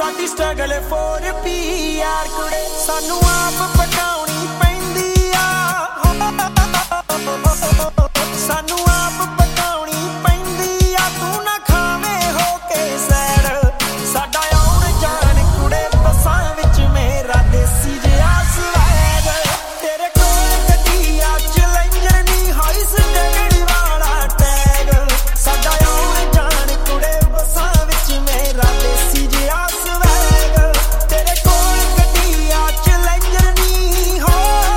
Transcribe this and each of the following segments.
ਸਾਡੀ struggle four ਪੀ ਯਾਰ ਕੁੜੇ ਸਾਨੂੰ ਆਪ ਪਟਾਉਣੀ ਪੈਂਦੀ ਆ ਸਾਨੂੰ ਆਪ ਪਟਾਉਣੀ ਪੈਂਦੀ ਆ ਤੂੰ ਨਾ ਖਾਵੇਂ ਹੋ ਕੇ ਸੈਰ ਸਾਡਾ ਆਉਣ ਜਾਣ ਕੁੜੇ ਬੱਸਾਂ ਵਿੱਚ ਮੇਰਾ ਦੇਸੀ ਜਿਹਾ ਸਵੈਗ ਤੇਰੇ ਕੋਲ ਗੱਡੀ ਆ ਚੈਲੰਜਰ ਨਹੀਂ ਹਾਈ ਸਟੈਂਡਰਡ ਵਾਲਾ ਟੈਗ ਸਾਡਾ ਆਉਣ ਜਾਣ ਕੁੜੇ ਬੱਸਾਂ ਵਿੱਚ ਮੇਰਾ ਦੇਸੀ ਜਿਹਾ ਸਵੈਗ ਤੇਰੇ ਕੋਲ ਗੱਡੀ ਆ ਚੈਲੰਜਰ ਨਹੀਂ ਹੋ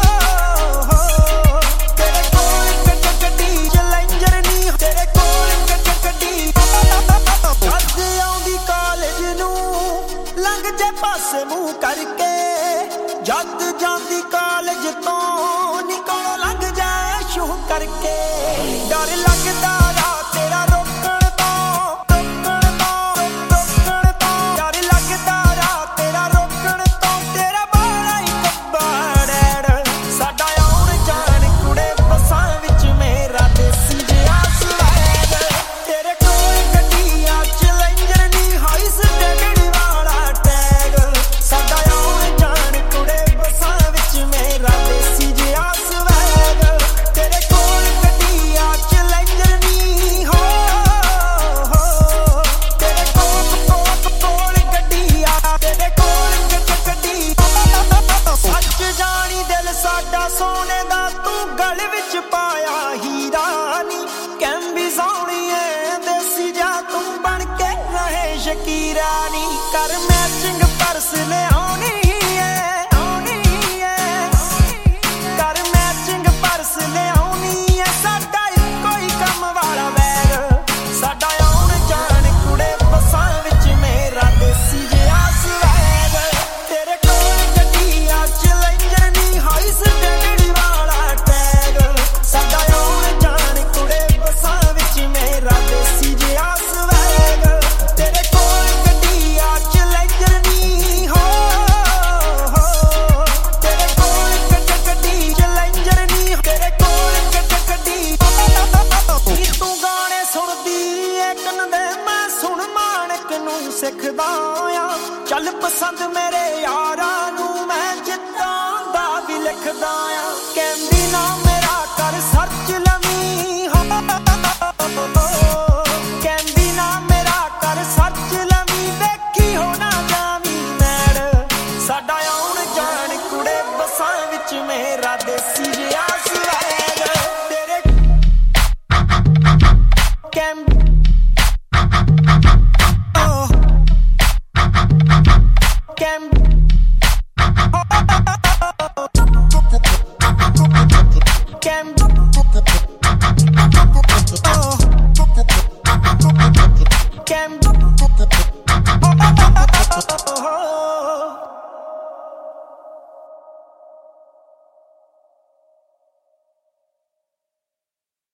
ਤੇਰੇ ਕੋਲ ਗੱਡੀ ਚੈਲੰਜਰ ਨਹੀਂ ਤੇਰੇ ਕੋਲ ਗੱਡੀ ਜਦ ਆਉਂਦੀ ਕਾਲਜ ਨੂੰ ਲੰਘ ਜੇ ਪਾਸੇ ਮੂੰਹ ਕਰਕੇ ਜਦ ਜਾਂਦੀ ਕਾਲਜ ਤੋਂ ਨਿਕਲ ਲੰਘ ਜਾਏ ਸ਼ੂ ਕਰਕੇ ਡਰ ਲੱਗਦਾ ਰਾ ਤੇਰਾ ਰੋਕਣ ਤੋਂ ਡਰ ਲੱਗਦਾ ਰਾ ਤੇਰਾ ਰੋਕਣ ਤੋਂ ਤੇਰਾ ਬਾਲਾ ਹੀ ਕੱਬੜ ਸਾਡਾ ਆਉਣ ਜਾਣ ਕੁੜੇ ਬੱਸਾਂ ਵਿੱਚ ਮੇਰਾ ਦੇਸੀ ਜਿਹਾ ਸਵੈਗ ਤੇਰੇ ਕੋਲ ਗੱਡੀ ਆ ਚੈਲੰਜਰ ਨਹੀਂ ਹਾਈ ਸਟੈਂਡਰਡ ਵਾਲਾ ਟੈਗ ਸਾਡਾ ਆਉਣ ਜਾਣ ਕੁੜੇ ਬੱਸਾਂ ਵਿੱਚ ਮੇਰਾ ਦੇਸੀ ਜਿਹਾ ਸਵੈਗ ਤੇਰੇ ਕੋਲ ਗੱਡੀ ਆ ਚੈਲੰਜਰ ਨਹੀਂ ਹੋ ਤੇਰੇ ਕੋਲ ਗੱਡੀ ਆ ਤੇਰੇ ਕੋਲ ਗੱਡੀ ਸੱਚ ਜਾਣੀ ਦਿਲ ਸਾਡਾ ਸੋਨੇ ਦਾ ਤੂੰ ਗਲ ਵਿੱਚ ਪਾਇਆ ਹੀਰਾ ਨੀ ਕੈਂਬੀ ਸੋਹਣੀਏ ਦੇਸੀ ਜਾ ਤੂੰ ਬਣ ਕੇ ਰਹੇ ਸ਼ਕੀਰਾ ਨੀ ਕਰ ਮੈਚਿੰਗ ਪਰਸ ਲਿਆਉਣੀ ਕਰ ਮੈਚਿੰਗ ਪਰਸ ਲਿਆਉਣੀ ਐ ਸਾਡਾ ਇੱਕੋ ਹੀ ਕੰਮ ਵਾਲਾ ਵੈਰ ਸਾਡਾ ਆਉਣ ਜਾਣ ਕੁੜੇ ਬੱਸਾਂ ਵਿੱਚ ਮੇਰਾ ਦੇਸੀ ਜਿਹਾ ਸਵੈਗ ਤੇਰੇ ਕੋਲ ਗੱਡੀ ਆ ਚੈਲੰਜਰ ਨਹੀਂ ਹਾਈ ਸਟੈਂਡਰਡ ਵਾਲਾ ਟੈਗ ਸਾਡਾ ਆਉਣ ਜਾਣ ਕੁੜੇ ਬੱਸਾਂ ਵਿੱਚ ਮੇਰਾ ਦੇਸੀ ਜਿਹਾ ਸਵੈਗ ਤੇਰੇ ਕੋਲ ਗੱਡੀ ਆ ਚੈਲੰਜਰ ਨਹੀਂ ਹੋ ਤੇਰੇ ਕੋਲ ਗੱਡੀ ਚੈਲੰਜਰ ਨਹੀਂ ਤੇਰੇ ਕੋਲ ਗੱਡੀ ਨੀ ਤੂੰ ਗਾਣੇ ਸੁਣਦੀ ਏ ਕੰਨ ਦੇ ਮੈਂ ਸੁਣ ਮਾਣਕ ਨੂੰ ਸਿੱਖਦਾ ਆ ਚੱਲ ਪਸੰਦ ਮੇਰੇ ਯਾਰਾਂ ਨੂੰ ਮੈਂ ਜਿੱਦਾਂ ਦਾ ਵੀ ਲਿਖਦਾ ਆ ਕਹਿੰਦੀ ਨਾ ਮੇਰਾ ਕਰ ਸਰਚ ਲਵੀਂ ਹੋ ਕਹਿੰਦੀ ਨਾ ਮੇਰਾ ਕਰ ਸਰਚ ਲਵੀਂ ਵੇਖੀ ਹੋ ਨਾ ਜਾਵੀਂ ਮੈੜ ਸਾਡਾ ਆਉਣ ਜਾਣ ਕੁੜੇ ਬੱਸਾਂ ਵਿੱਚ ਮੇਰਾ ਦੇਸੀ ਜਿਹਾ ਸਵੈਗ ਤੇਰੇ ਕੈਂਬ ਕੈਂਬ ਕੈਂਬ